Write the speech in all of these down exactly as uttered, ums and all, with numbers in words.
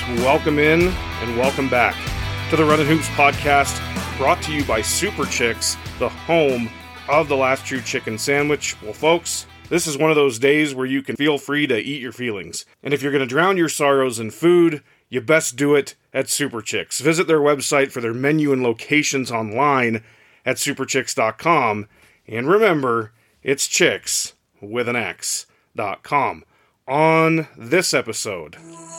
Welcome in and welcome back to the Runnin' Hoops podcast, brought to you by Super Chicks, the home of the last true chicken sandwich. Well, folks, this is one of those days where you can feel free to eat your feelings. And if you're going to drown your sorrows in food, you best do it at Super Chicks. Visit their website for their menu and locations online at super chicks dot com. And remember, it's chicks with an X dot com. On this episode,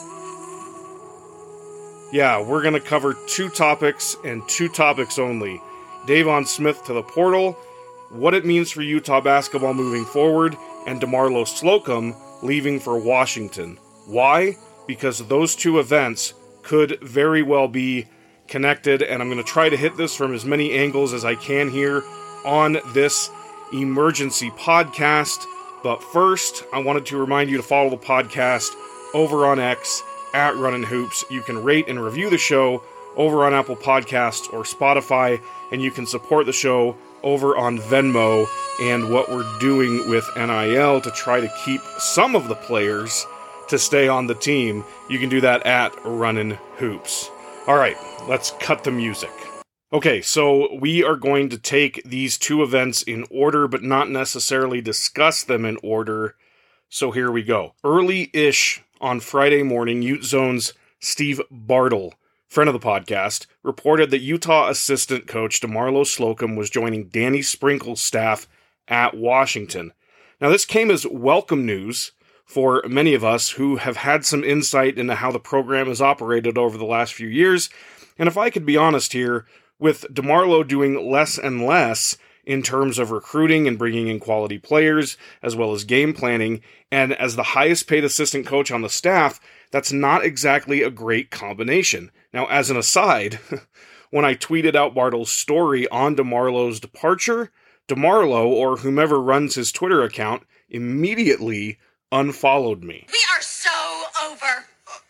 yeah, we're going to cover two topics and two topics only. Deivon Smith to the portal, what it means for Utah basketball moving forward, and DeMarlo Slocum leaving for Washington. Why? Because those two events could very well be connected, and I'm going to try to hit this from as many angles as I can here on this emergency podcast. But first, I wanted to remind you to follow the podcast over on X, at Runnin' Hoops. You can rate and review the show over on Apple Podcasts or Spotify, and you can support the show over on Venmo and what we're doing with N I L to try to keep some of the players to stay on the team. You can do that at Runnin' Hoops. All right, let's cut the music. Okay, so we are going to take these two events in order, but not necessarily discuss them in order. So here we go. Early-ish on Friday morning, Ute Zone's Steve Bartle, friend of the podcast, reported that Utah assistant coach DeMarlo Slocum was joining Danny Sprinkle's staff at Washington. Now, this came as welcome news for many of us who have had some insight into how the program has operated over the last few years. And if I could be honest here, with DeMarlo doing less and less in terms of recruiting and bringing in quality players, as well as game planning, and as the highest paid assistant coach on the staff, that's not exactly a great combination. Now, as an aside, when I tweeted out Bartle's story on DeMarlo's departure, DeMarlo, or whomever runs his Twitter account, immediately unfollowed me. We are so over.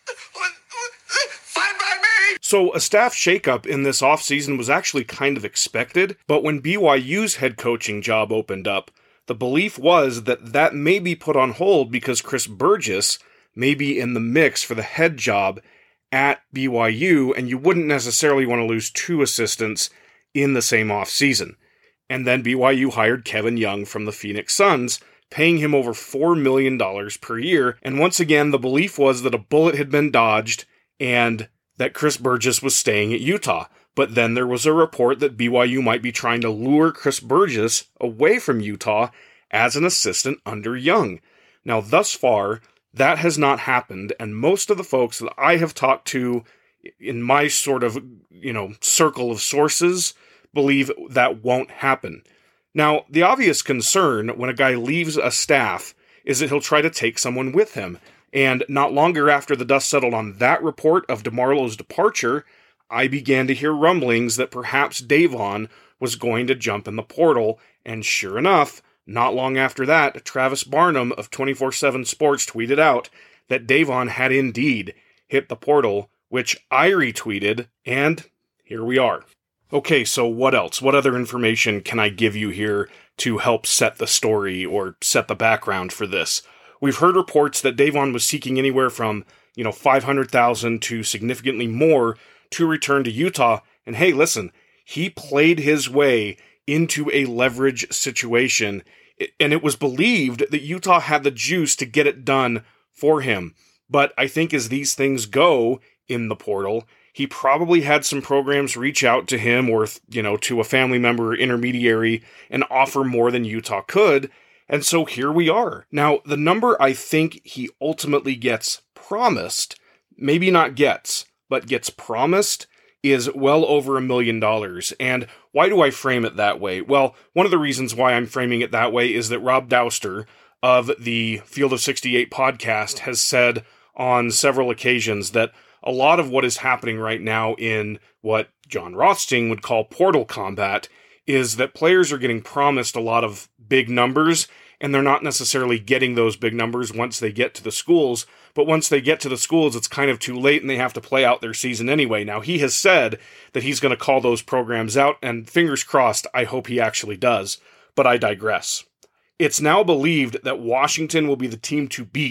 Fine by me. So a staff shakeup in this offseason was actually kind of expected, but when B Y U's head coaching job opened up, the belief was that that may be put on hold because Chris Burgess may be in the mix for the head job at B Y U, and you wouldn't necessarily want to lose two assistants in the same offseason. And then B Y U hired Kevin Young from the Phoenix Suns, paying him over four million dollars per year, and once again the belief was that a bullet had been dodged and that Chris Burgess was staying at Utah. But then there was a report that B Y U might be trying to lure Chris Burgess away from Utah as an assistant under Young. Now, thus far, that has not happened, and most of the folks that I have talked to in my sort of, you know, circle of sources believe that won't happen. Now, the obvious concern when a guy leaves a staff is that he'll try to take someone with him. And not longer after the dust settled on that report of DeMarlo's departure, I began to hear rumblings that perhaps Deivon was going to jump in the portal, and sure enough, not long after that, Travis Barnum of twenty-four seven Sports tweeted out that Deivon had indeed hit the portal, which I retweeted, and here we are. Okay, so what else? What other information can I give you here to help set the story or set the background for this? We've heard reports that Deivon was seeking anywhere from, you know, five hundred thousand dollars to significantly more to return to Utah. And hey, listen, he played his way into a leverage situation, and it was believed that Utah had the juice to get it done for him. But I think as these things go in the portal, he probably had some programs reach out to him or, you know, to a family member or intermediary and offer more than Utah could. And so here we are. Now, the number I think he ultimately gets promised, maybe not gets, but gets promised, is well over a million dollars. And why do I frame it that way? Well, one of the reasons why I'm framing it that way is that Rob Dauster of the Field of sixty-eight podcast has said on several occasions that a lot of what is happening right now in what John Rothstein would call portal combat is that players are getting promised a lot of big numbers, and they're not necessarily getting those big numbers once they get to the schools. But once they get to the schools, it's kind of too late, and they have to play out their season anyway. Now, he has said that he's going to call those programs out, and fingers crossed, I hope he actually does. But I digress. It's now believed that Washington will be the team to beat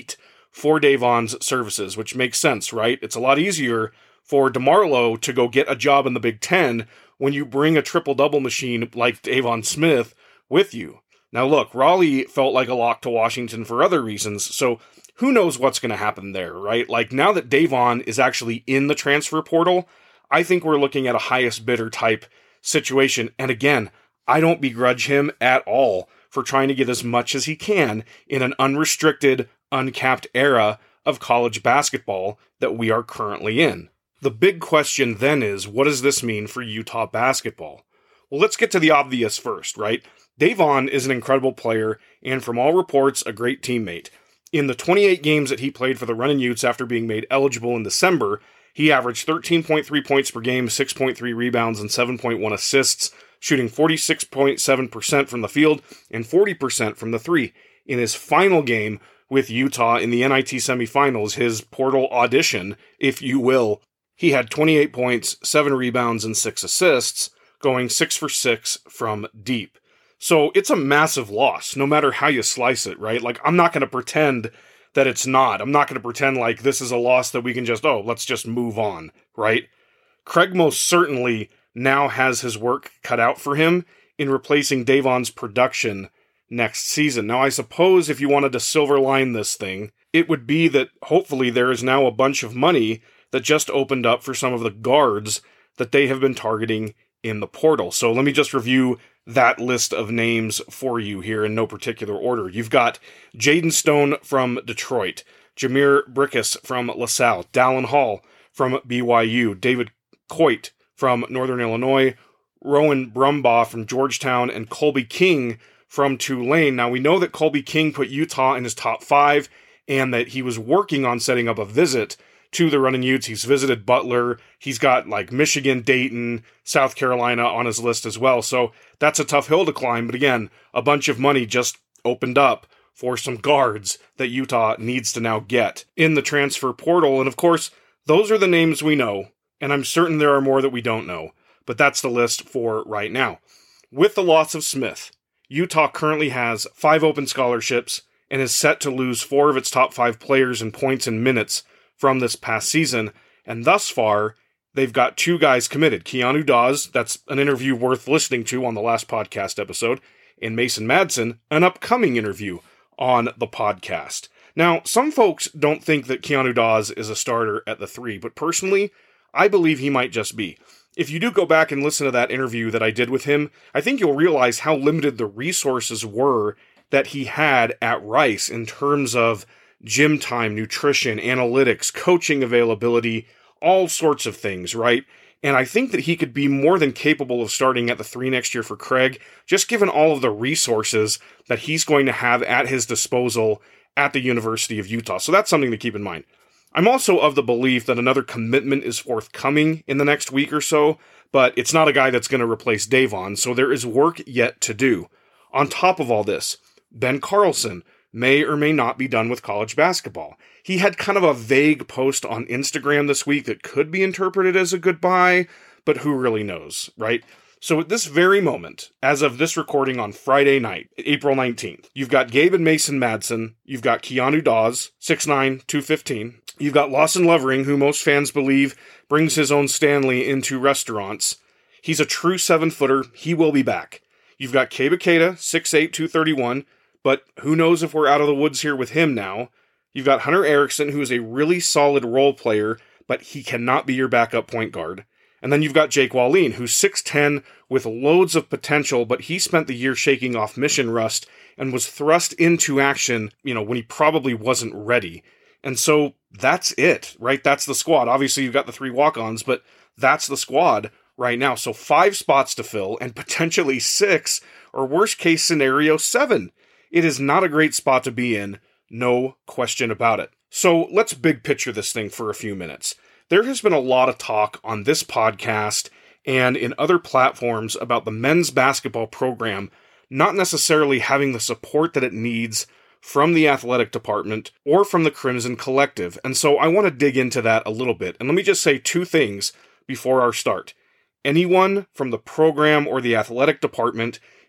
for Davon's services, which makes sense, right? It's a lot easier for DeMarlo to go get a job in the Big Ten when you bring a triple-double machine like Davon Smith with you. Now look, Raleigh felt like a lock to Washington for other reasons, so who knows what's going to happen there, right? Like, now that Davon is actually in the transfer portal, I think we're looking at a highest bidder type situation. And again, I don't begrudge him at all for trying to get as much as he can in an unrestricted, uncapped era of college basketball that we are currently in. The big question then is, what does this mean for Utah basketball? Well, let's get to the obvious first, right? Davon is an incredible player, and from all reports, a great teammate. In the twenty-eight games that he played for the Runnin' Utes after being made eligible in December, he averaged thirteen point three points per game, six point three rebounds, and seven point one assists, shooting forty-six point seven percent from the field and forty percent from the three. In his final game with Utah in the N I T semifinals, his portal audition, if you will, he had twenty-eight points, seven rebounds, and six assists, going six for six from deep. So it's a massive loss, no matter how you slice it, right? Like, I'm not going to pretend that it's not. I'm not going to pretend like this is a loss that we can just, oh, let's just move on, right? Craig most certainly now has his work cut out for him in replacing Davon's production next season. Now, I suppose if you wanted to silver line this thing, it would be that hopefully there is now a bunch of money that just opened up for some of the guards that they have been targeting in the portal. So let me just review that list of names for you here in no particular order. You've got Jaden Stone from Detroit, Jameer Brickus from LaSalle, Dallin Hall from B Y U, David Coit from Northern Illinois, Rowan Brumbaugh from Georgetown, and Colby King from Tulane. Now, we know that Colby King put Utah in his top five and that he was working on setting up a visit to the Runnin' Utes. He's visited Butler. He's got like Michigan, Dayton, South Carolina on his list as well. So that's a tough hill to climb. But again, a bunch of money just opened up for some guards that Utah needs to now get in the transfer portal. And of course, those are the names we know. And I'm certain there are more that we don't know. But that's the list for right now. With the loss of Smith, Utah currently has five open scholarships and is set to lose four of its top five players in points and minutes from this past season, and thus far, they've got two guys committed. Keanu Dawes, that's an interview worth listening to on the last podcast episode, and Mason Madsen, an upcoming interview on the podcast. Now, some folks don't think that Keanu Dawes is a starter at the three, but personally, I believe he might just be. If you do go back and listen to that interview that I did with him, I think you'll realize how limited the resources were that he had at Rice in terms of gym time, nutrition, analytics, coaching availability, all sorts of things, right? And I think that he could be more than capable of starting at the three next year for Craig, just given all of the resources that he's going to have at his disposal at the University of Utah. So that's something to keep in mind. I'm also of the belief that another commitment is forthcoming in the next week or so, but it's not a guy that's going to replace Davon, so there is work yet to do. On top of all this, Ben Carlson may or may not be done with college basketball. He had kind of a vague post on Instagram this week that could be interpreted as a goodbye, but who really knows, right? So at this very moment, as of this recording on Friday night, April nineteenth, you've got Gabe and Mason Madsen, you've got Keanu Dawes, six nine, two fifteen, you've got Lawson Lovering, who most fans believe brings his own Stanley into restaurants. He's a true seven-footer. He will be back. You've got Keba Keita, six eight, two thirty-one, but who knows if we're out of the woods here with him now. You've got Hunter Erickson, who is a really solid role player, but he cannot be your backup point guard. And then you've got Jake Wallin, who's six ten with loads of potential, but he spent the year shaking off mission rust and was thrust into action, you know, when he probably wasn't ready. And so that's it, right? That's the squad. Obviously, you've got the three walk-ons, but that's the squad right now. So five spots to fill and potentially six, or worst case scenario, seven. It is not a great spot to be in, no question about it. So let's big picture this thing for a few minutes. There has been a lot of talk on this podcast and in other platforms about the men's basketball program not necessarily having the support that it needs from the athletic department or from the Crimson Collective. And so I want to dig into that a little bit. And let me just say two things before our start. Anyone from the program or the athletic department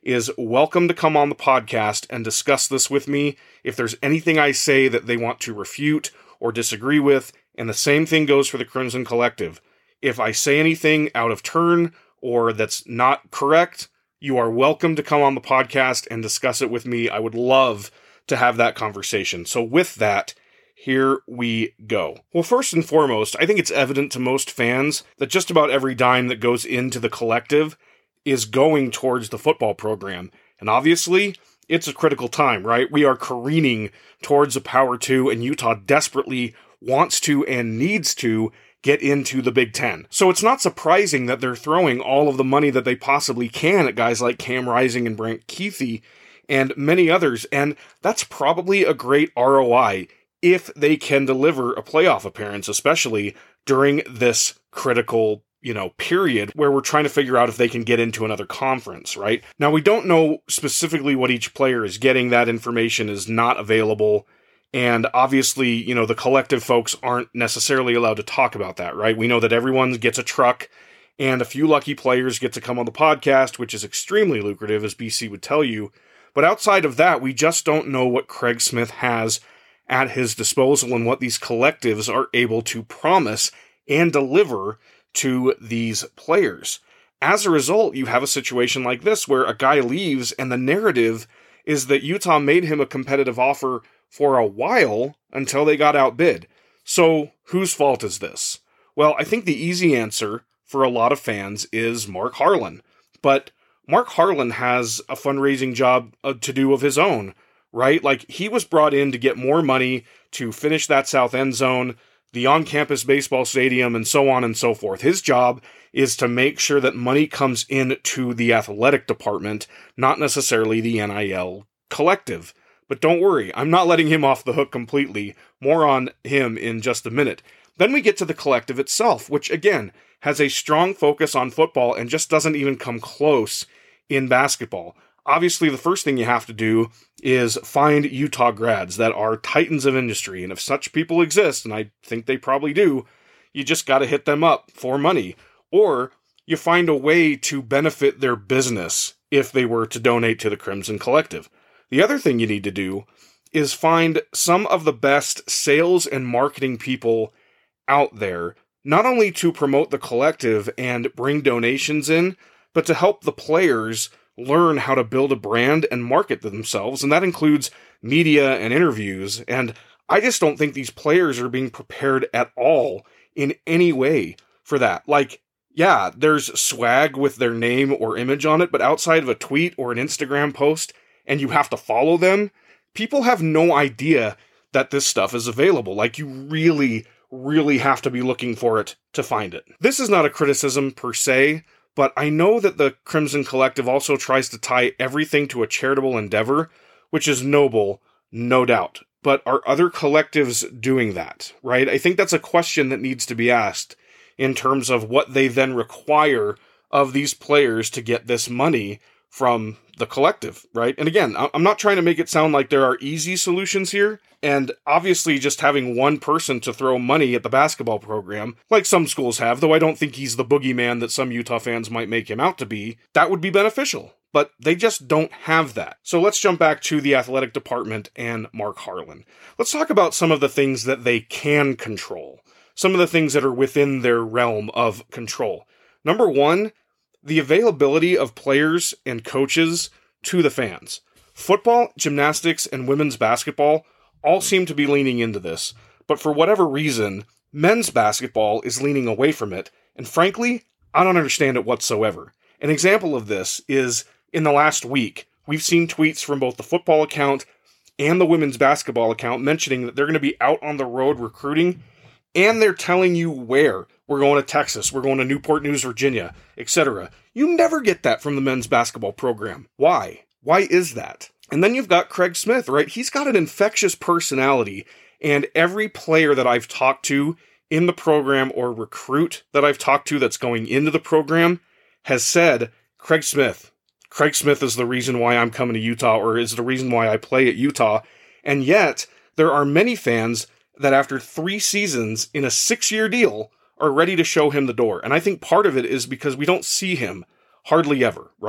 is welcome to come on the podcast and discuss this with me. If there's anything I say that they want to refute or disagree with, and the same thing goes for the Crimson Collective. If I say anything out of turn or that's not correct, you are welcome to come on the podcast and discuss it with me. I would love to have that conversation. So with that, here we go. Well, first and foremost, I think it's evident to most fans that just about every dime that goes into the Collective is going towards the football program. And obviously, it's a critical time, right? We are careening towards a Power Two, and Utah desperately wants to and needs to get into the Big Ten. So it's not surprising that they're throwing all of the money that they possibly can at guys like Cam Rising and Brant Kuithe and many others, and that's probably a great R O I if they can deliver a playoff appearance, especially during this critical, you know, period where we're trying to figure out if they can get into another conference, right? Now, we don't know specifically what each player is getting. That information is not available. And obviously, you know, the Collective folks aren't necessarily allowed to talk about that, right? We know that everyone gets a truck and a few lucky players get to come on the podcast, which is extremely lucrative, as B C would tell you. But outside of that, we just don't know what Craig Smith has at his disposal and what these collectives are able to promise and deliver to these players. As a result, you have a situation like this where a guy leaves and the narrative is that Utah made him a competitive offer for a while until they got outbid. So whose fault is this? Well, I think the easy answer for a lot of fans is Mark Harlan. But Mark Harlan has a fundraising job to do of his own, right? Like, he was brought in to get more money to finish that south end zone, the on-campus baseball stadium, and so on and so forth. His job is to make sure that money comes in to the athletic department, not necessarily the N I L collective. But don't worry, I'm not letting him off the hook completely. More on him in just a minute. Then we get to the collective itself, which again has a strong focus on football and just doesn't even come close in basketball. Obviously, the first thing you have to do is find Utah grads that are titans of industry. And if such people exist, and I think they probably do, you just got to hit them up for money. Or you find a way to benefit their business if they were to donate to the Crimson Collective. The other thing you need to do is find some of the best sales and marketing people out there, not only to promote the collective and bring donations in, but to help the players learn how to build a brand and market themselves, and that includes media and interviews, and I just don't think these players are being prepared at all in any way for that. Like, yeah, there's swag with their name or image on it, but outside of a tweet or an Instagram post, and you have to follow them, people have no idea that this stuff is available. Like, you really, really have to be looking for it to find it. This is not a criticism per se, but I know that the Crimson Collective also tries to tie everything to a charitable endeavor, which is noble, no doubt. But are other collectives doing that, right? I think that's a question that needs to be asked in terms of what they then require of these players to get this money from the collective, right? And again, I'm not trying to make it sound like there are easy solutions here, and obviously just having one person to throw money at the basketball program, like some schools have, though I don't think he's the boogeyman that some Utah fans might make him out to be, that would be beneficial. But they just don't have that. So let's jump back to the athletic department and Mark Harlan. Let's talk about some of the things that they can control, some of the things that are within their realm of control. Number one, the availability of players and coaches to the fans. Football, gymnastics, and women's basketball all seem to be leaning into this, but for whatever reason, men's basketball is leaning away from it, and frankly, I don't understand it whatsoever. An example of this is, in the last week, we've seen tweets from both the football account and the women's basketball account mentioning that they're going to be out on the road recruiting, and they're telling you where. We're going to Texas, we're going to Newport News, Virginia, et cetera. You never get that from the men's basketball program. Why? Why is that? And then you've got Craig Smith, right? He's got an infectious personality, and every player that I've talked to in the program or recruit that I've talked to that's going into the program has said, Craig Smith. Craig Smith is the reason why I'm coming to Utah, or is the reason why I play at Utah. And yet, there are many fans that after three seasons in a six-year deal are ready to show him the door. And I think part of it is because we don't see him hardly ever, right?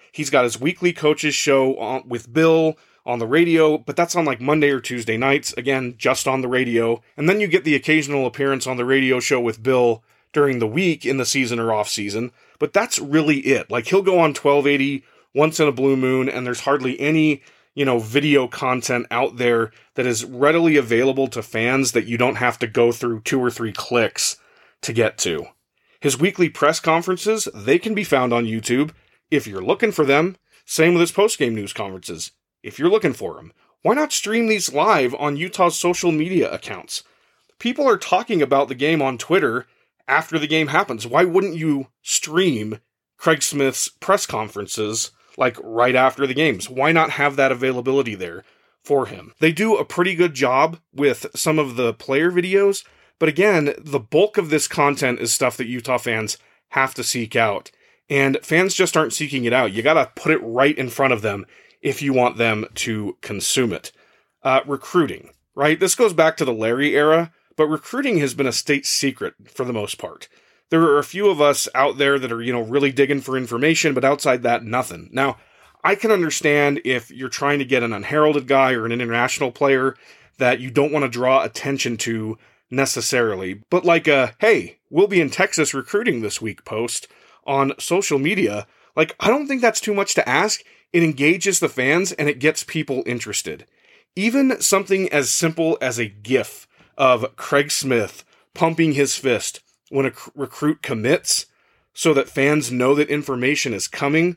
He's got his weekly coaches show on, with Bill on the radio, but that's on like Monday or Tuesday nights, again, just on the radio. And then you get the occasional appearance on the radio show with Bill during the week in the season or off season, but that's really it. Like, he'll go on twelve eighty once in a blue moon, and there's hardly any, you know, video content out there that is readily available to fans that you don't have to go through two or three clicks to get to. His weekly press conferences, they can be found on YouTube if you're looking for them. Same with his post-game news conferences, if you're looking for them. Why not stream these live on Utah's social media accounts? People are talking about the game on Twitter after the game happens. Why wouldn't you stream Craig Smith's press conferences like right after the games? Why not have that availability there for him? They do a pretty good job with some of the player videos, but again, the bulk of this content is stuff that Utah fans have to seek out, and fans just aren't seeking it out. You gotta put it right in front of them if you want them to consume it. Uh, recruiting, right? This goes back to the Larry era, but recruiting has been a state secret for the most part. There are a few of us out there that are, you know, really digging for information, but outside that, nothing. Now, I can understand if you're trying to get an unheralded guy or an international player that you don't want to draw attention to necessarily, but like a, hey, we'll be in Texas recruiting this week post on social media, like, I don't think that's too much to ask. It engages the fans and it gets people interested. Even something as simple as a GIF of Craig Smith pumping his fist when a c- recruit commits so that fans know that information is coming,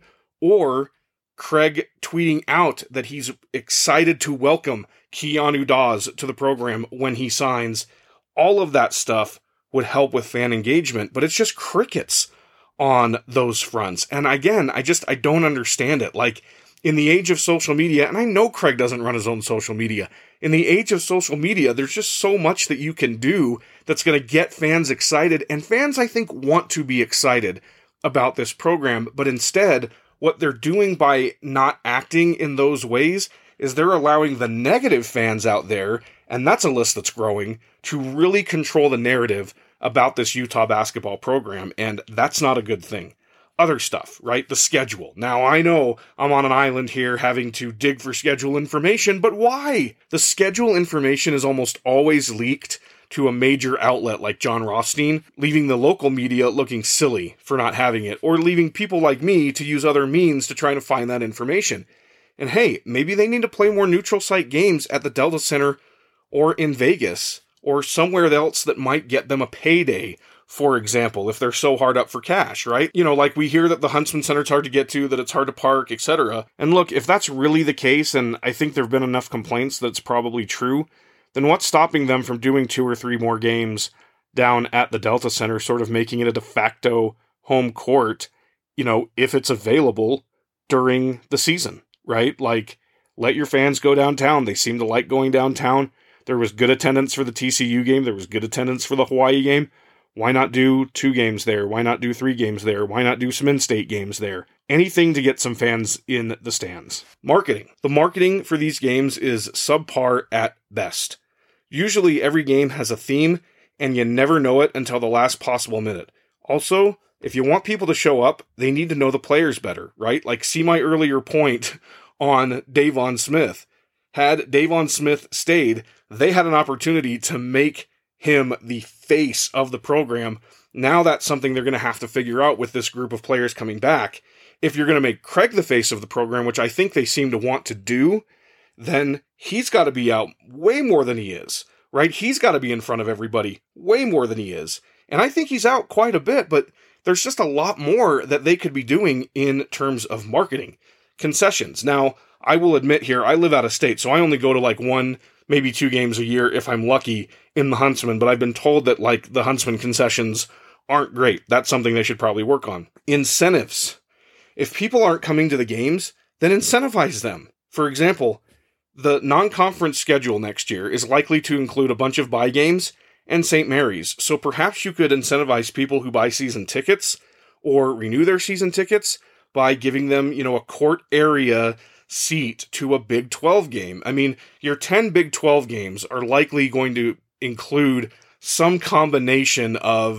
or Craig tweeting out that he's excited to welcome Keanu Dawes to the program when he signs. All of that stuff would help with fan engagement, but it's just crickets on those fronts. And again, I just, I don't understand it. Like, in the age of social media, and I know Craig doesn't run his own social media, in the age of social media, there's just so much that you can do that's going to get fans excited, and fans, I think, want to be excited about this program, but instead, what they're doing by not acting in those ways is they're allowing the negative fans out there, and that's a list that's growing, to really control the narrative about this Utah basketball program, and that's not a good thing. Other stuff, right? The schedule. Now, I know I'm on an island here having to dig for schedule information, but why? The schedule information is almost always leaked to a major outlet like John Rothstein, leaving the local media looking silly for not having it, or leaving people like me to use other means to try to find that information. And hey, maybe they need to play more neutral site games at the Delta Center or in Vegas or somewhere else that might get them a payday, for example, if they're so hard up for cash, right? You know, like we hear that the Huntsman Center's hard to get to, that it's hard to park, et cetera. And look, if that's really the case, and I think there have been enough complaints that's probably true, then what's stopping them from doing two or three more games down at the Delta Center, sort of making it a de facto home court, you know, if it's available during the season, right? Like, let your fans go downtown. They seem to like going downtown. There was good attendance for the T C U game. There was good attendance for the Hawaii game. Why not do two games there? Why not do three games there? Why not do some in-state games there? Anything to get some fans in the stands. Marketing. The marketing for these games is subpar at best. Usually every game has a theme, and you never know it until the last possible minute. Also, if you want people to show up, they need to know the players better, right? Like, see my earlier point on Davon Smith. Had Davon Smith stayed, they had an opportunity to make him the face of the program. Now that's something they're going to have to figure out with this group of players coming back. If you're going to make Craig the face of the program, which I think they seem to want to do, then he's got to be out way more than he is, right? He's got to be in front of everybody way more than he is. And I think he's out quite a bit, but there's just a lot more that they could be doing in terms of marketing. Concessions. Now, I will admit here, I live out of state, so I only go to like one, maybe two games a year if I'm lucky in the Huntsman, but I've been told that like the Huntsman concessions aren't great. That's something they should probably work on. Incentives. If people aren't coming to the games, then incentivize them. For example, the non-conference schedule next year is likely to include a bunch of bye games and Saint Mary's, so perhaps you could incentivize people who buy season tickets or renew their season tickets by giving them, you know, a court area seat to a Big twelve game. I mean, your ten Big twelve games are likely going to include some combination of,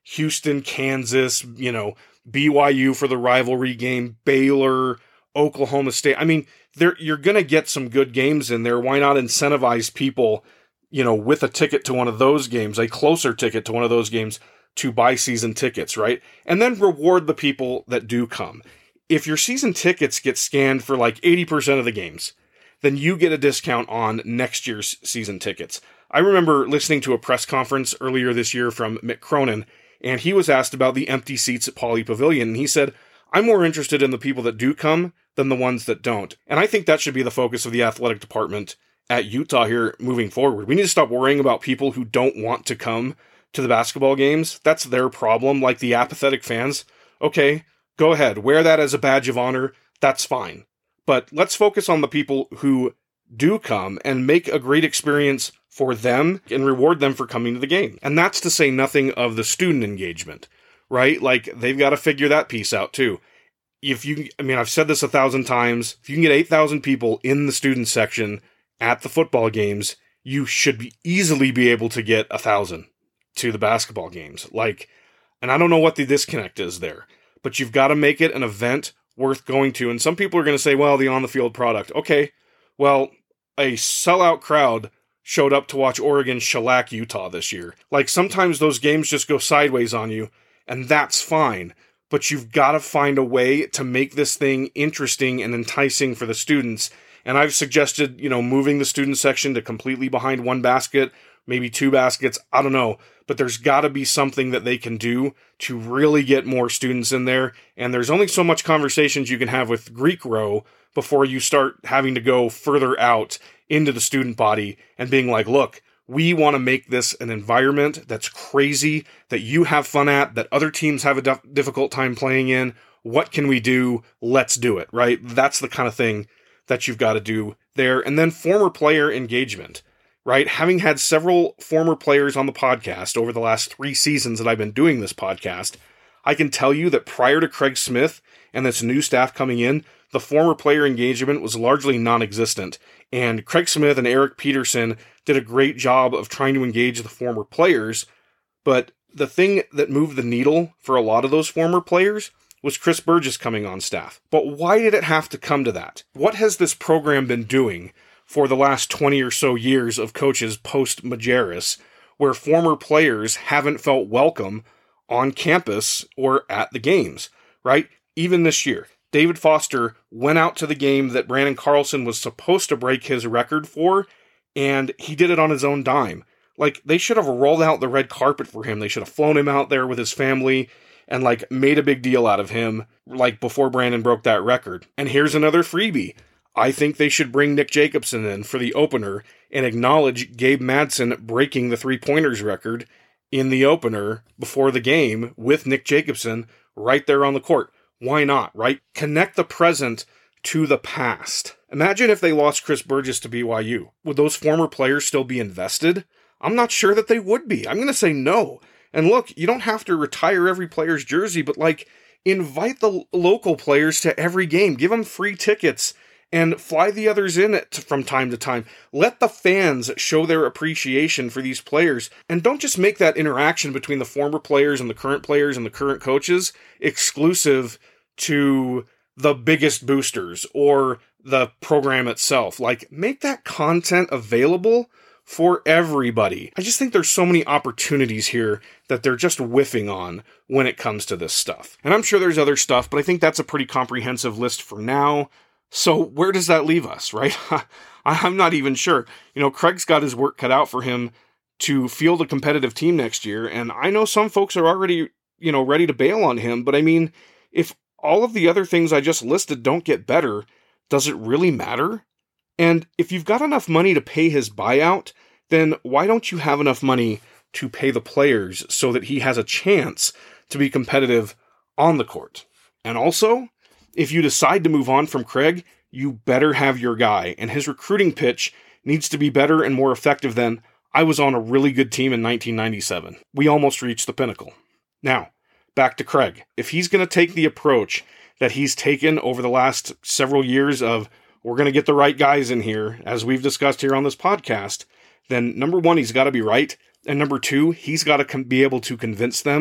Houston, Kansas, you know, B Y U for the rivalry game, Baylor, Oklahoma State. I mean, there you're going to get some good games in there. Why not incentivize people, you know, with a ticket to one of those games, a closer ticket to one of those games, to buy season tickets, right? And then reward the people that do come. If your season tickets get scanned for like eighty percent of the games, then you get a discount on next year's season tickets. I remember listening to a press conference earlier this year from Mick Cronin, and he was asked about the empty seats at Pauley Pavilion, and he said, I'm more interested in the people that do come than the ones that don't. And I think that should be the focus of the athletic department at Utah here moving forward. We need to stop worrying about people who don't want to come to the basketball games. That's their problem, like the apathetic fans. Okay, go ahead, wear that as a badge of honor, that's fine. But let's focus on the people who do come and make a great experience for them and reward them for coming to the game. And that's to say nothing of the student engagement, right? Like, they've got to figure that piece out too. If you, I mean, I've said this a thousand times, if you can get eight thousand people in the student section at the football games, you should be easily be able to get a thousand to the basketball games. Like, and I don't know what the disconnect is there, but you've got to make it an event worth going to. And some people are going to say, well, the on-the-field product. Okay, well, a sellout crowd showed up to watch Oregon shellac Utah this year. Like, sometimes those games just go sideways on you, and that's fine. But you've got to find a way to make this thing interesting and enticing for the students. And I've suggested, you know, moving the student section to completely behind one basket, maybe two baskets, I don't know. But there's got to be something that they can do to really get more students in there. And there's only so much conversations you can have with Greek Row before you start having to go further out into the student body and being like, look, we want to make this an environment that's crazy, that you have fun at, that other teams have a dif- difficult time playing in. What can we do? Let's do it, right? That's the kind of thing that you've got to do there. And then former player engagement, right? Having had several former players on the podcast over the last three seasons that I've been doing this podcast, I can tell you that prior to Craig Smith and this new staff coming in, the former player engagement was largely non-existent. And Craig Smith and Eric Peterson did a great job of trying to engage the former players. But the thing that moved the needle for a lot of those former players was Chris Burgess coming on staff. But why did it have to come to that? What has this program been doing for the last twenty or so years of coaches post-Majerus, where former players haven't felt welcome on campus or at the games, right? Even this year, David Foster went out to the game that Brandon Carlson was supposed to break his record for, and he did it on his own dime. Like, they should have rolled out the red carpet for him. They should have flown him out there with his family and, like, made a big deal out of him, like, before Brandon broke that record. And here's another freebie. I think they should bring Nick Jacobson in for the opener and acknowledge Gabe Madsen breaking the three-pointers record in the opener before the game with Nick Jacobson right there on the court. Why not, right? Connect the present to the past. Imagine if they lost Chris Burgess to B Y U. Would those former players still be invested? I'm not sure that they would be. I'm going to say no. And look, you don't have to retire every player's jersey, but, like, invite the local players to every game. Give them free tickets and fly the others in it from time to time. Let the fans show their appreciation for these players. And don't just make that interaction between the former players and the current players and the current coaches exclusive to the biggest boosters or the program itself. Like, make that content available for everybody. I just think there's so many opportunities here that they're just whiffing on when it comes to this stuff. And I'm sure there's other stuff, but I think that's a pretty comprehensive list for now. So where does that leave us, right? I'm not even sure. You know, Craig's got his work cut out for him to field a competitive team next year, and I know some folks are already, you know, ready to bail on him, but I mean, if all of the other things I just listed don't get better, does it really matter? And if you've got enough money to pay his buyout, then why don't you have enough money to pay the players so that he has a chance to be competitive on the court? And also, if you decide to move on from Craig, you better have your guy, and his recruiting pitch needs to be better and more effective than, I was on a really good team in nineteen ninety-seven. We almost reached the pinnacle. Now, back to Craig. If he's going to take the approach that he's taken over the last several years of, we're going to get the right guys in here, as we've discussed here on this podcast, then number one, he's got to be right. And number two, he's got to com- be able to convince them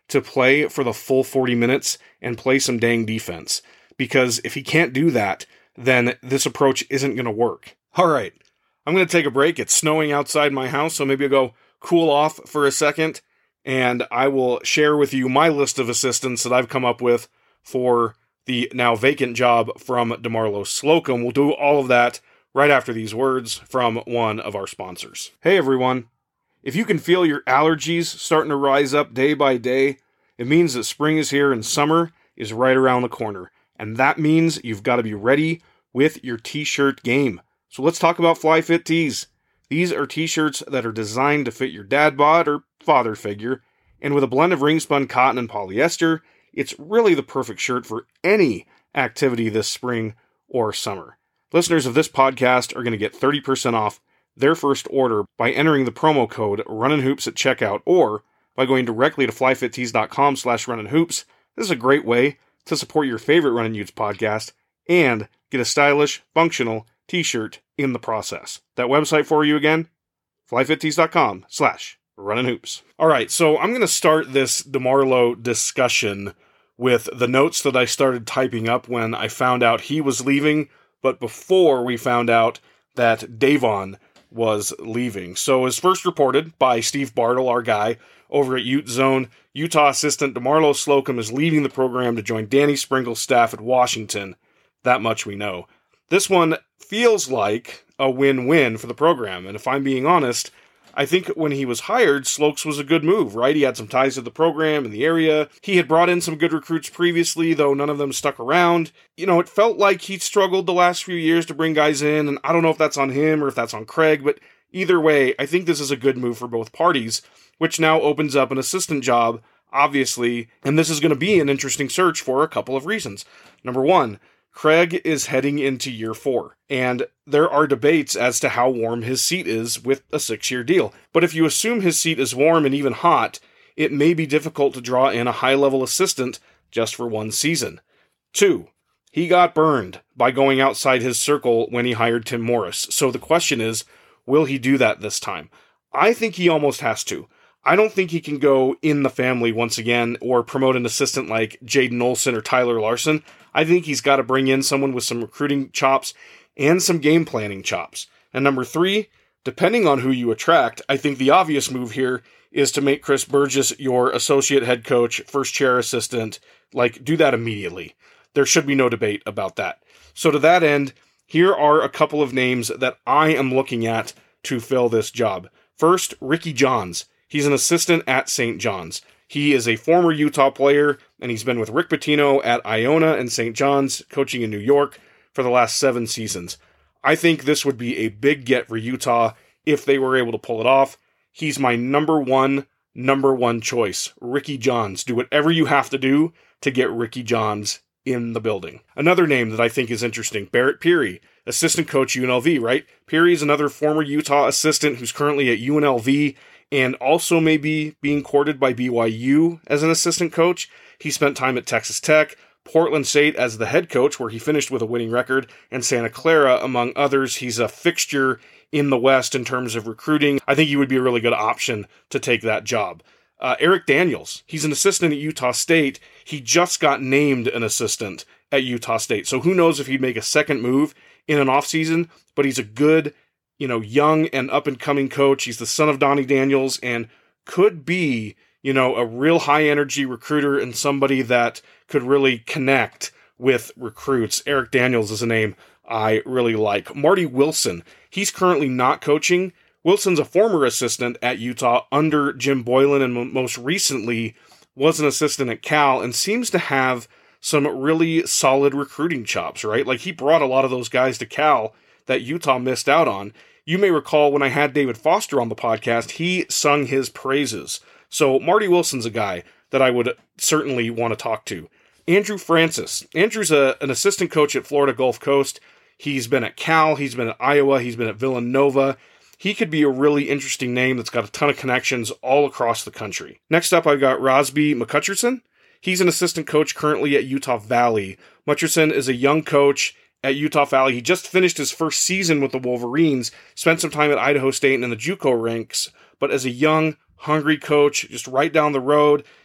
to play for the full forty minutes and play some dang defense. Because if he can't do that, then this approach isn't going to work. All right, I'm going to take a break. It's snowing outside my house, so maybe I'll go cool off for a second, and I will share with you my list of assistants that I've come up with for the now vacant job from DeMarlo Slocum. We'll do all of that right after these words from one of our sponsors. Hey everyone, if you can feel your allergies starting to rise up day by day, it means that spring is here and summer is right around the corner. And that means you've got to be ready with your t-shirt game. So let's talk about FlyFit Tees. These are t-shirts that are designed to fit your dad bod or father figure, and with a blend of ring-spun cotton and polyester, it's really the perfect shirt for any activity this spring or summer. Listeners of this podcast are going to get thirty percent off their first order by entering the promo code RunninHoops at checkout, or by going directly to flyfittees.com slash runninghoops. This is a great way to support your favorite Runnin' Utes podcast and get a stylish, functional t-shirt in the process. That website for you again, flyfittees.com slash runninghoops. All right, so I'm going to start this DeMarlo discussion with the notes that I started typing up when I found out he was leaving, but before we found out that Davon was leaving. So as first reported by Steve Bartle, our guy over at Ute Zone, Utah assistant DeMarlo Slocum is leaving the program to join Danny Springle's staff at Washington. That much we know. This one feels like a win-win for the program, and if I'm being honest, I think when he was hired, Slokes was a good move, right? He had some ties to the program in the area. He had brought in some good recruits previously, though none of them stuck around. You know, it felt like he'd struggled the last few years to bring guys in, and I don't know if that's on him or if that's on Craig, but either way, I think this is a good move for both parties, which now opens up an assistant job, obviously, and this is going to be an interesting search for a couple of reasons. Number one, Craig is heading into year four, and there are debates as to how warm his seat is with a six-year deal. But if you assume his seat is warm and even hot, it may be difficult to draw in a high-level assistant just for one season. Two, he got burned by going outside his circle when he hired Tim Morris. So the question is, will he do that this time? I think he almost has to. I don't think he can go in the family once again or promote an assistant like Jaden Olson or Tyler Larson. I think he's got to bring in someone with some recruiting chops and some game planning chops. And number three, depending on who you attract, I think the obvious move here is to make Chris Burgess your associate head coach, first chair assistant. Like, do that immediately. There should be no debate about that. So to that end, here are a couple of names that I am looking at to fill this job. First, Ricky Johns. He's an assistant at Saint John's. He is a former Utah player, and he's been with Rick Pitino at Iona and Saint John's, coaching in New York for the last seven seasons. I think this would be a big get for Utah if they were able to pull it off. He's my number one, number one choice, Ricky Johns. Do whatever you have to do to get Ricky Johns in the building. Another name that I think is interesting, Barrett Peary, assistant coach U N L V, right? Peary is another former Utah assistant who's currently at U N L V and also may be being courted by B Y U as an assistant coach. He spent time at Texas Tech, Portland State as the head coach, where he finished with a winning record, and Santa Clara, among others. He's a fixture in the West in terms of recruiting. I think he would be a really good option to take that job. Uh, Eric Daniels, he's an assistant at Utah State. He just got named an assistant at Utah State. So who knows if he'd make a second move in an offseason, but he's a good, you know, young and up-and-coming coach. He's the son of Donnie Daniels and could be, you know, a real high-energy recruiter and somebody that could really connect with recruits. Eric Daniels is a name I really like. Marty Wilson, he's currently not coaching. Wilson's a former assistant at Utah under Jim Boylan and most recently was an assistant at Cal and seems to have some really solid recruiting chops, right? Like he brought a lot of those guys to Cal that Utah missed out on. You may recall when I had David Foster on the podcast, he sung his praises. So Marty Wilson's a guy that I would certainly want to talk to. Andrew Francis. Andrew's a, an assistant coach at Florida Gulf Coast. He's been at Cal, he's been at Iowa, he's been at Villanova. He could be a really interesting name that's got a ton of connections all across the country. Next up, I've got Rosby McCutcherson. He's an assistant coach currently at Utah Valley. Mutcherson is a young coach at Utah Valley. He just finished his first season with the Wolverines, spent some time at Idaho State and in the JUCO ranks, but as a young, hungry coach, just right down the road,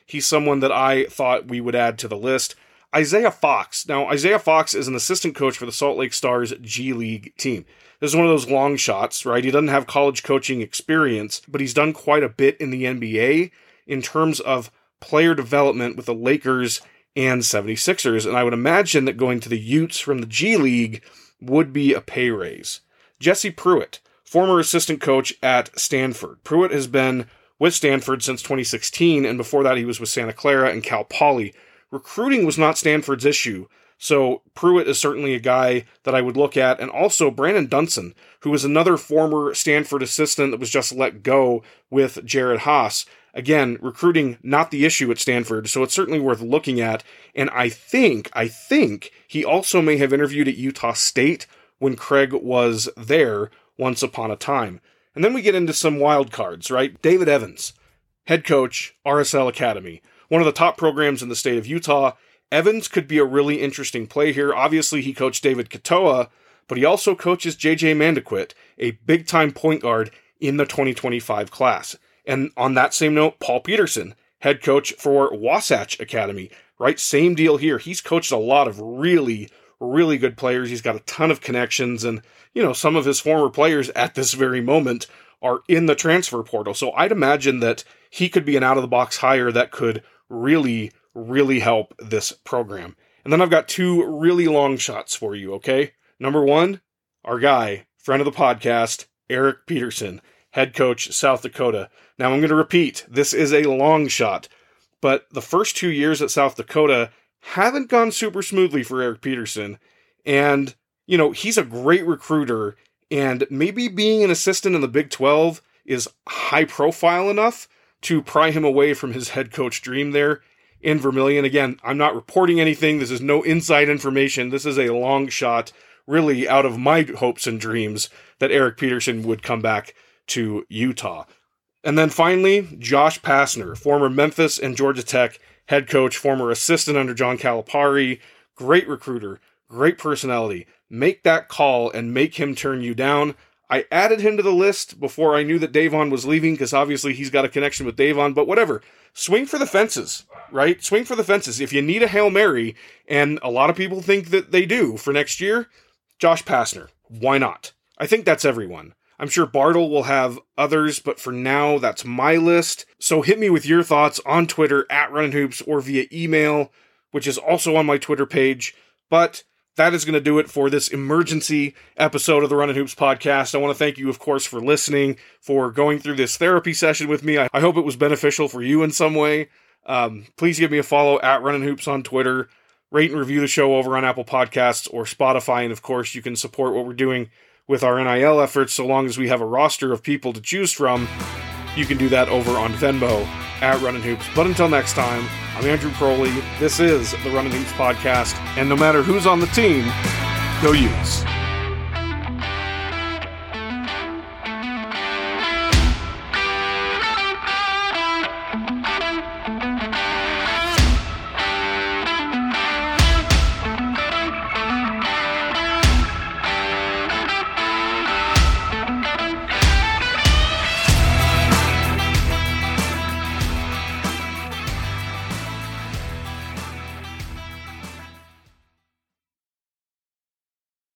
he's someone that I thought we would add to the list. Isaiah Fox. Now, Isaiah Fox is an assistant coach for the Salt Lake Stars G League team. This is one of those long shots, right? He doesn't have college coaching experience, but he's done quite a bit in the N B A in terms of player development with the Lakers and seventy-sixers, and I would imagine that going to the Utes from the G League would be a pay raise. Jesse Pruitt, former assistant coach at Stanford. Pruitt has been with Stanford since twenty sixteen, and before that he was with Santa Clara and Cal Poly. Recruiting was not Stanford's issue, so Pruitt is certainly a guy that I would look at, and also Brandon Dunson, who is another former Stanford assistant that was just let go with Jared Haas. Again, recruiting not the issue at Stanford, so it's certainly worth looking at, and I think, I think he also may have interviewed at Utah State when Craig was there once upon a time. And then we get into some wild cards, right? David Evans, head coach, R S L Academy, one of the top programs in the state of Utah. Evans could be a really interesting play here. Obviously, he coached David Katoa, but he also coaches J J Mandequit, a big-time point guard in the twenty twenty-five class. And on that same note, Paul Peterson, head coach for Wasatch Academy, right? Same deal here. He's coached a lot of really, really good players. He's got a ton of connections, and, you know, some of his former players at this very moment are in the transfer portal. So I'd imagine that he could be an out-of-the-box hire that could really, really help this program. And then I've got two really long shots for you, okay? Number one, our guy, friend of the podcast, Eric Peterson, head coach, South Dakota. Now, I'm going to repeat, this is a long shot, but the first two years at South Dakota haven't gone super smoothly for Eric Peterson. And, you know, he's a great recruiter, and maybe being an assistant in the Big twelve is high profile enough to pry him away from his head coach dream there in Vermilion. Again, I'm not reporting anything. This is no inside information. This is a long shot, really out of my hopes and dreams that Eric Peterson would come back to Utah. And then finally, Josh Pastner, former Memphis and Georgia Tech head coach, former assistant under John Calipari, great recruiter, great personality. Make that call and make him turn you down. I added him to the list before I knew that Davon was leaving, because obviously he's got a connection with Davon, but whatever. Swing for the fences, right? Swing for the fences. If you need a Hail Mary, and a lot of people think that they do for next year, Josh Pastner. Why not? I think that's everyone. I'm sure Bartle will have others, but for now, that's my list. So hit me with your thoughts on Twitter, at Runnin' Hoops, or via email, which is also on my Twitter page. But that is going to do it for this emergency episode of the Runnin' Hoops podcast. I want to thank you, of course, for listening, for going through this therapy session with me. I, I hope it was beneficial for you in some way. Um, please give me a follow at Runnin' Hoops on Twitter. Rate and review the show over on Apple Podcasts or Spotify. And, of course, you can support what we're doing with our N I L efforts, so long as we have a roster of people to choose from. You can do that over on Venmo at Runnin' Hoops. But until next time, I'm Andrew Crowley. This is the Runnin' Hoops podcast, and no matter who's on the team, go Utes.